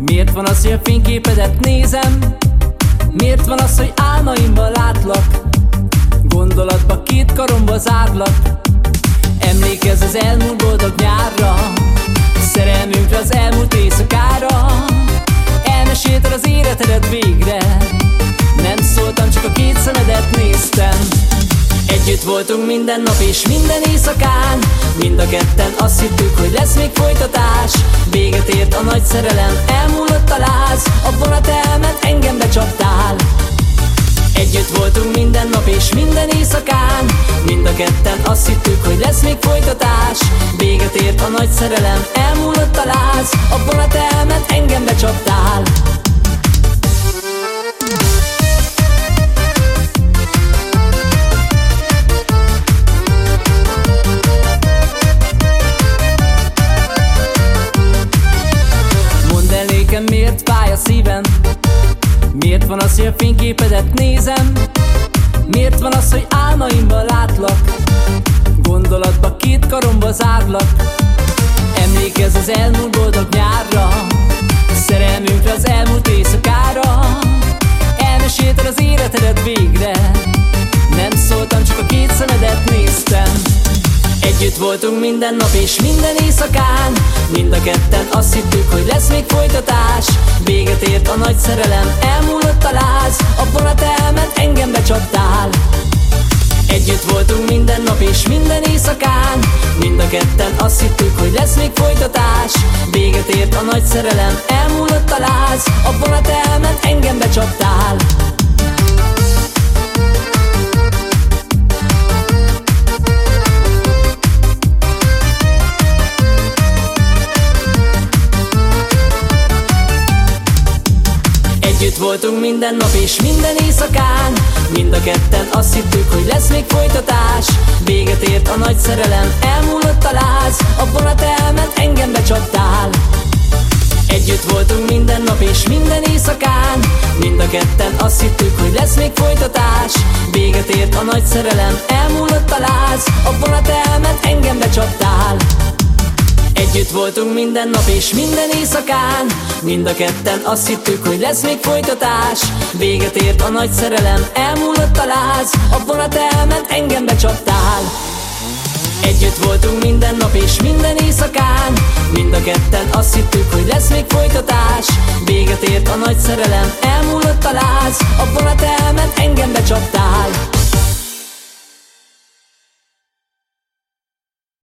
Miért van az, hogy a fényképedet nézem? Miért van az, hogy álmaimban látlak? Gondolatba két karomba zárlak. Emlékezz az elmúlt boldog nyárra, szerelmünkre, az elmúlt éjszakára. Elmesélted az életedet végre, nem szóltam, csak a két szemedet néztem. Együtt voltunk minden nap és minden éjszakán, mind a ketten azt hittük, hogy lesz még folytatás. Véget ért a nagy szerelem, elmúlott a láz, a vonat elment, engem becsaptál. Együtt voltunk minden nap és minden éjszakán, mind a ketten azt hittük, hogy lesz még folytatás. Véget ért a nagy szerelem, elmúlott a láz, a vonat elment, engem becsaptál. Miért fáj a szívem? Miért van az, hogy a fényképedet nézem? Miért van az, hogy álmaimban látlak? Gondolatba két karomba zárlak. Emlékezz az elmúlt boldog nyárra, szerelmünkre, az elmúlt éjszakára. Elmesélted az életedet végre, nem szóltam, csak a két szemedet néztem. Együtt voltunk minden nap és minden éjszakán, mind a ketten azt hittük, hogy lesz még folytatás. Véget ért a nagy szerelem, elmúlott a láz, a vonat elment, engem becsaptál. Együtt voltunk minden nap és minden éjszakán, mind a ketten azt hittük, hogy lesz még folytatás. Véget ért a nagy szerelem, elmúlott a láz, a vonat elment, engem becsaptál. Együtt voltunk minden nap és minden éjszakán, mind a ketten azt hittük, hogy lesz még folytatás. Véget ért a nagy szerelem, elmúlott a láz, a vonat elment, engem becsaptál. Együtt voltunk minden nap és minden éjszakán, mind a ketten azt hittük, hogy lesz még folytatás. Véget ért a nagy szerelem, elmúlott a láz, a vonat elment, engem becsaptál. Együtt voltunk minden nap és minden éjszakán, mind a ketten azt hittük, hogy lesz még folytatás. Véget ért a nagy szerelem, elmúlott a láz, a vonat elment, engem becsaptál. Együtt voltunk minden nap és minden éjszakán, mind a ketten azt hittük, hogy lesz még folytatás. Véget ért a nagy szerelem, elmúlott a láz, a